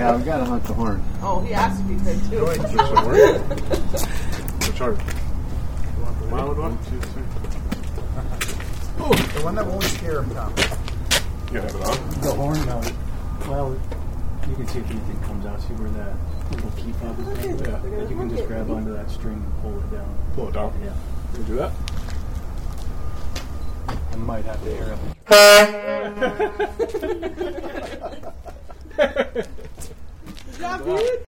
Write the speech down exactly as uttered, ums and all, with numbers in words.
Yeah, we gotta hunt the horn. Oh, he asked if you could too. Go ahead, switch the horn. Which horn? Mild one? Two, three. Oh, the one that won't scare him, Tom. You have it on? The horn mounted. Well, you can see if anything comes out. See where that little key fob is down? Yeah. But you can just grab onto that string and pull it down. Pull it down. Yeah. Can you do that? I might have to air up. Good job, dude.